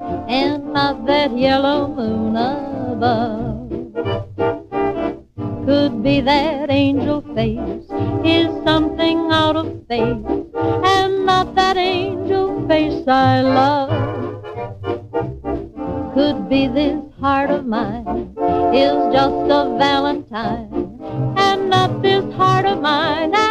and not that yellow moon above. Could be that angel face is something out of face, and not that angel face I love. Could be this heart of mine is just a valentine, and not this heart of mine